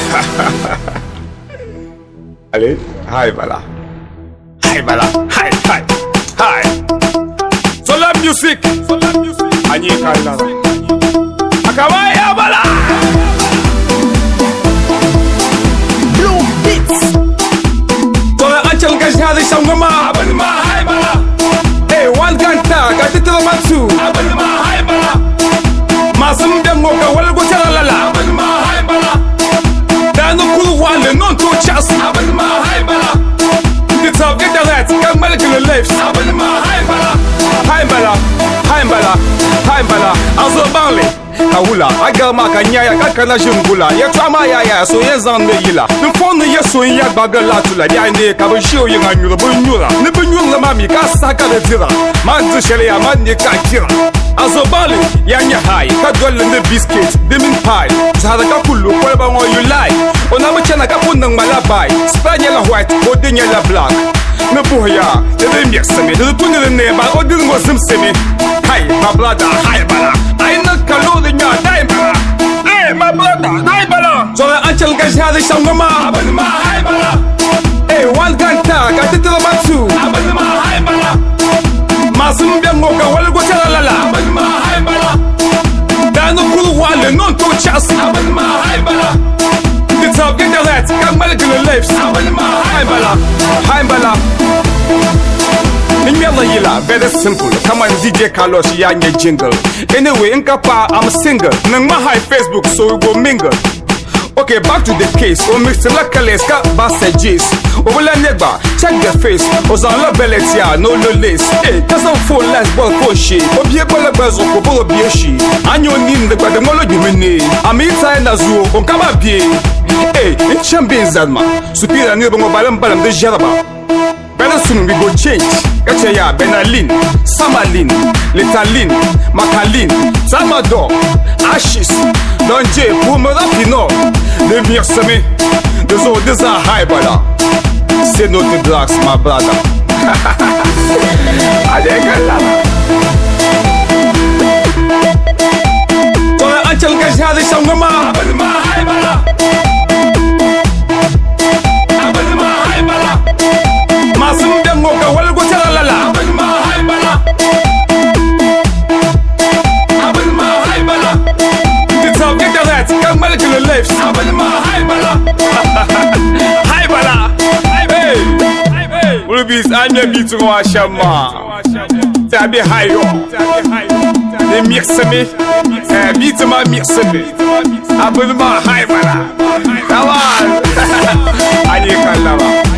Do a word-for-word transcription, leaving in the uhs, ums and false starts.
Allez, hi bala. Hi bala. Hi, hi, hi. Solar music. Solar music. Anyi kala. Akawaya bala. Blue Beats. Solar anchal gajhadi shangoma. Abadma hi bala. Hey, one kanta gatitlo matsu. Abadma hi bala. Masum dengo ka walgo chalala. Abadma hi bala. Dano kulu wale non to chas. Abadma hi bala. The top get the rat, come back to the left. Abadma hi bala. Hi bala. Hi bala. Hi bala. Also banle. Kahula, aga maka nyaya kakana jungula. Ya trama ya ya so yezan ne yila. The phone ye so ya bagala tula. Ya ne ka bo show yin anyura bo nyura. Ne bo nyura mami ka saka de tira. Man tu shele ya man ne ka tira. Azo bali ya nya hai ka dole ne biscuit, de min pie. Zada ka kulu ko ba ngo you like. Ona bo chana ka punang malabai. Spanya la white, o dinya la black. Ne boya, de be miexeme. De tu ne ne ba o din ngo simsemi. Hai, my brother, hi bala. I know kalori nya dai bala. Eh, my brother, dai bala. So the anchal gajhadi shangoma. Abadma hi bala. Eh, one kanta ka titlo matsu. Abadma hi bala. Masum bengo ka walgo chalala. Abadma hi bala. Dano kulu wale non to chas. Abadma hi bala. The top get the rat, come back to the left. Abadma hi bala. Hi bala. Nimela yila, very simple. Come on, D J Carlos, yanya jingle. Anyway, in Kapa, I'm single. Nang my Facebook, so we go mingle. Okay, back to the case. O Mister Lakaleska, Bassa Jis. Ola Neba, check the face. Ozan Beletia, no no lace. Hey, doesn't fall less ball for she. Obie Bola Bazo, Bola Bieshi. Anyo Nim, the Guatemala Dimini. Amita and Azu, Onkama Bie. Hey, it's champion Zadma. Superior Nibamo Balam Balam de Jaraba. Very soon we go change. Kachaya, Benalin, Samalin, Letalin, Macalin, Samador, Ashis, Donje, Pumerapino, the Mirsame, the Zo, these are high bala. Say no to drugs, my brother. Adegala. So the Anchal Gajhadi Shangoma, Abadma high bala. Abadma high bala. Masum dengo ka walgo chalala. Abadma hi bala. Abadma hi bala. The top get the rat, come back to the left. Abadma hi bala. Hi bala. Hey, hey. Ulubis anya bitu wa shama. Tabi hayo. The mixeme. Eh bitu ma mixeme. Abadma hi bala. Tawal. Ani kalama.